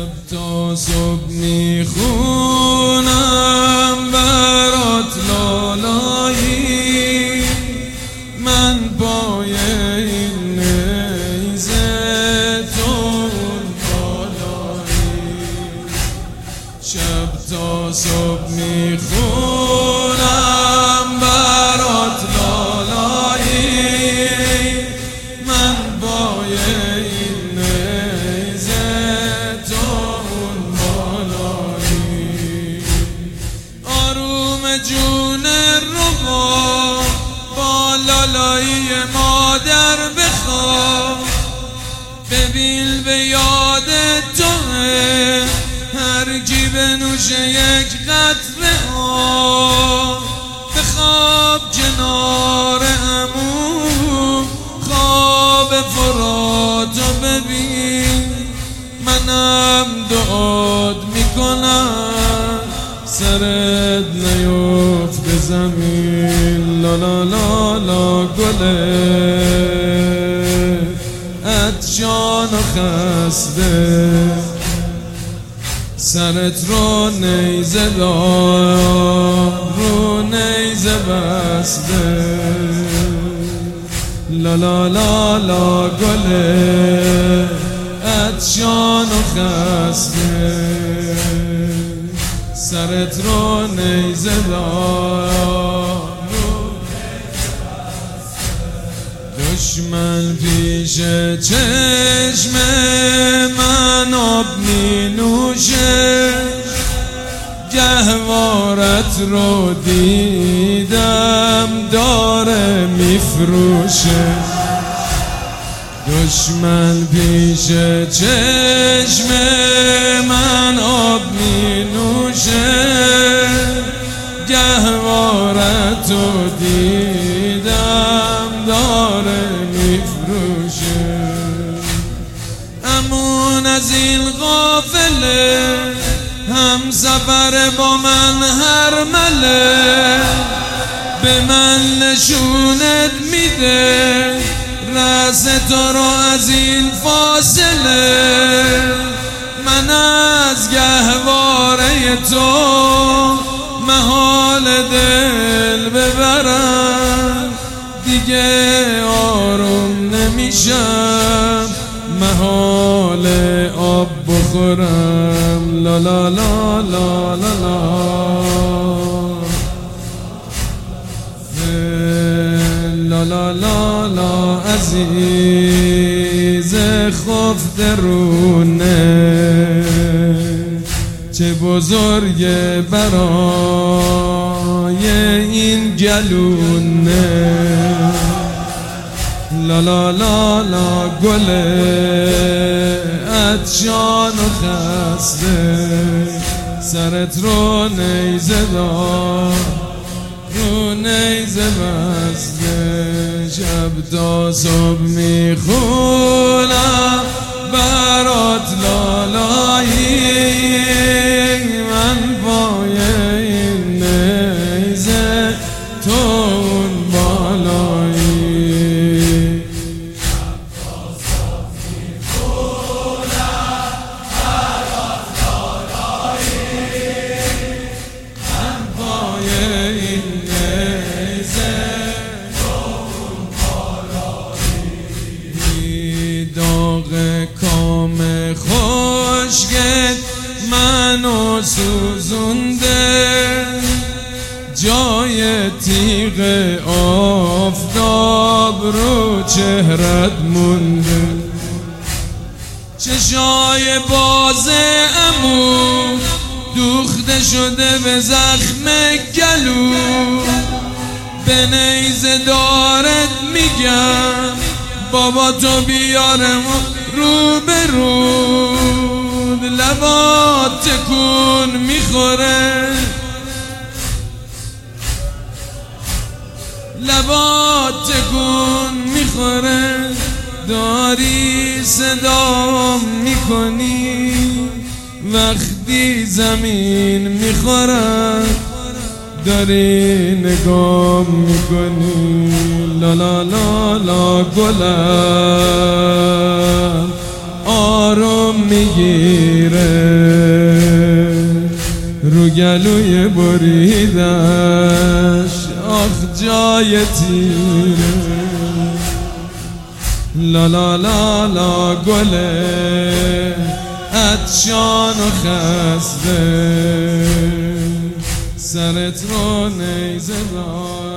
شب تا صبح میخونم برات لالایی، من پای این نیزه تو بالایی. شب تا صبح میخونم برات لالایی، من پای این نیزه تو بالایی. آروم جون ربا با لالایی مادر بخواب، ببین به یاد توه هر کی بنوشه یک قطره آب. بخواب کنار عمو خواب فراتو ببین، منم دعات میکنم سرت نیفت به زمین. لا لا لا لا گله عطشان و خسته، سرت رو نیزه دار رو نیزه بسته. لا لا لا لا گله عطشان و خسته، سرت رو نیزه دار. دشمن پیش چشم من آب می نوشه، گهوارت رو دیدم داره میفروشه. دشمن پیش چشم من آب می نوشه، گهوارت رو دیدم داره میفروشه. امون از این قافله هم سفر با من هر مله، به من نشونت میده رأس تو رو از این فاصله. من از گهواره تو محال دل ببرم، دیگه آروم نمیشم محال آب بخورم. لا لا لا لا لا لا لا لا لا لا عزیز خفت رونه، چه بزرگه برای این گلونه. لا لا لا لا گله عطشان و خسته، سرت رو نیزه دار رو نیزه بسته. شب تا صبح میخونم برات لالایی، من پای این نیزه تو اون بالایی. شب تا صبح میخونم برات لالایی، من پای این نیزه تو اون بالایی. داغ کام خشکت منو سوزونده، جای تیغ آفتاب رو چهرت مونده. چشای باز عمو دوخته شده به زخم گلو، به نیزه دارت میگم بابا تو بیارم رو به رو. لبات تکون میخوره، لبات تکون میخوره، داری صدام میکنی وقتی زمین میخورد، داری نگاه میکنی. لا لا لا لا گلم آروم میگیره، رو گلوی بریدش آخ جای تیره. لا لا لا لا گله عطشان و خسته، سرت رو نیزه دار